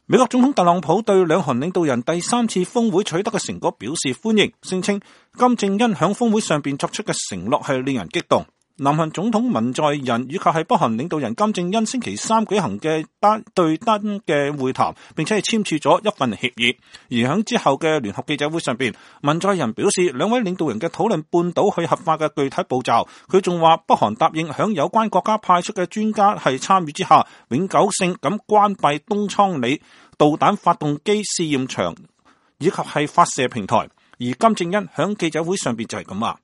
美國總統特朗普對兩韓領導人第三次峰會取得嘅成果表示歡迎，聲稱金正恩響峰會上邊作出嘅承諾係令人激動。南韓總統文在寅以及係北韓領導人金正恩星期三舉行嘅對單嘅會談，並且係簽署咗一份協議。而響之後嘅聯合記者會上邊，文在寅表示兩位領導人嘅討論半島去核化嘅具體步驟。佢仲話北韓答應響有關國家派出嘅專家係參與之下，永久性咁關閉東倉里導彈發動機試驗場以及係發射平台。而金正恩響記者會上邊就係咁話。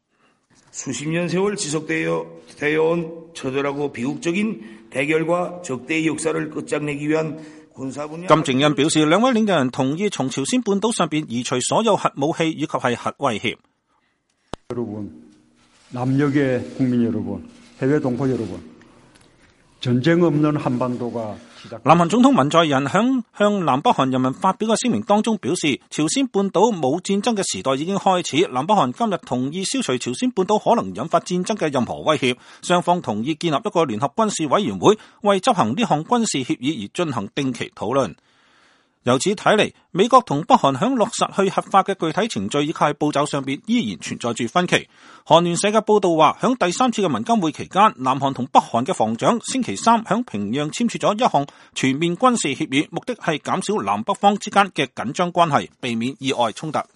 수십년세월지속되어온 처절하고 비극적인 대결과 적대의 역사를 끝장내기 위한 군사분야。 金正恩表示，兩位領導人同意從朝鮮半島上邊移除所有核武器以及係核威脅。 남녘의 국민 여러분, 해외 동포 여러분, 전쟁 없는 한반도가 南韓總統文在寅向南北韓人民發表嘅聲明當中表示，朝鮮半島冇戰爭嘅時代已經開始，南北韓今日同意消除朝鮮半島可能引發戰爭嘅任何威脅，雙方同意建立一個聯合軍事委員會，為執行呢項軍事協議而進行定期討論。由此睇嚟，美國同北韓響落實去核化嘅具體程序以及係步驟上邊依然存在住分歧。韓聯社嘅報道話，響第三次嘅文金會期間，南韓同北韓嘅防長星期三響平壤簽署咗一項全面軍事協議，目的係減少南北方之間嘅緊張關係，避免意外衝突。